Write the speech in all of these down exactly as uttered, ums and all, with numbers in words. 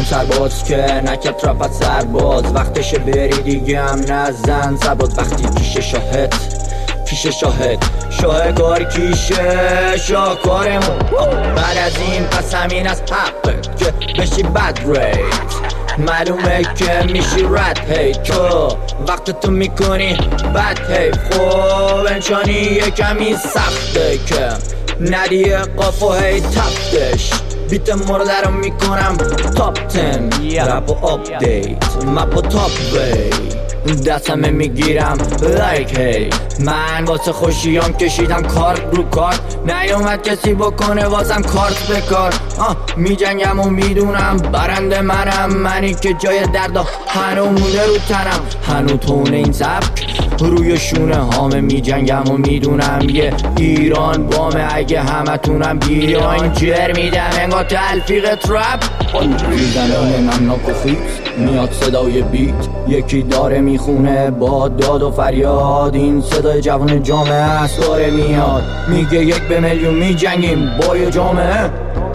سرباز که نکت رفت سرباز وقتشه بری دیگه هم نزن سرباز وقتی کیشه شاهد کیشه شاهد شاه کار کیشه شاهکارمون بعد از این پس همین از حقه که بشی بد ریت معلومه که میشی رد هی تو وقت تو میکنی بد هی خوب انچانی یه کمی سخته که ندیه قافو هی تفتش بیت مرده رو میکنم تاپ تن رپ و آپدیت مپ و تاپ وی دستمه میگیرم لایک هی من واسه خوشیام کشیدم کارت رو کارت نیومد کسی بکنه واسم کارت به کار میجنگم و میدونم برنده منم منی که جای دردا هنو مونده رو تنم هنو تونه این سبک روی شونه هامه میجنگم و میدونم یه ایران بامه اگه همه تونم بیاین جر میدم انگار تلفیق ترپ زنان نمناک و خیز میاد صدای بیت یکی داره میخونه با داد و فریاد این صدای جوان جامعه است داره میاد میگه یک به میلیون میجنگیم با یه جامعه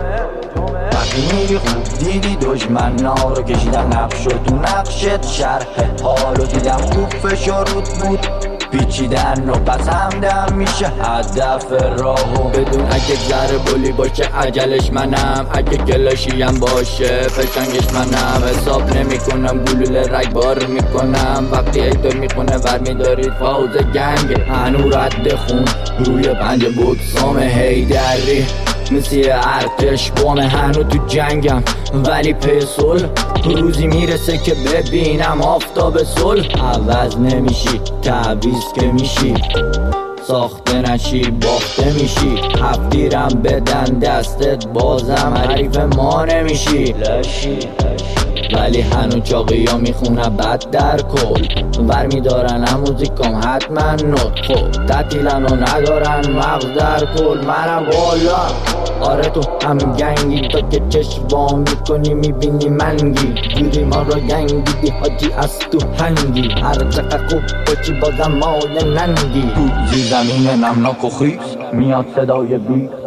وقتی میگی خوب دیدی دشمن ها رو کشیدم نقش و تو نقشت شرح حالو دیدم خوب فشار رود بود پیچیدن و پس همدم میشه هدف راهو بدون اگه ذره بولی باشه عجلش منم اگه گلاشیم باشه فشنگش منم حساب نمی کنم گلوله رگبار میکنم وقتی ایتور میخونه ور میدارید فوز گنگ هنو رد خون روی پنج بکسام هیدری مثل ارتش بامه هنو تو جنگم ولی پیسول روزی میرسه که ببینم آفتاب صلح عوض نمیشی تعویض که میشی ساخته نشی باخته میشی هفتیرم بدن دستت بازم حریف ما نمیشی لشی ولی هنو چاقی ها میخونه بد در کل ور میدارن هم موزیکام حتما نوت خوب تعطیلن و ندارن مغز در کل منم بالا آره تو هم گنگی تا که چشم با میکنی میبینی منگی گیری ما را گنگ دیدی حاجی از تو هنگی هر چقدر خوب باشی بازم مال ننگی زیر زمین نمناک و خیز میاد صدای بیت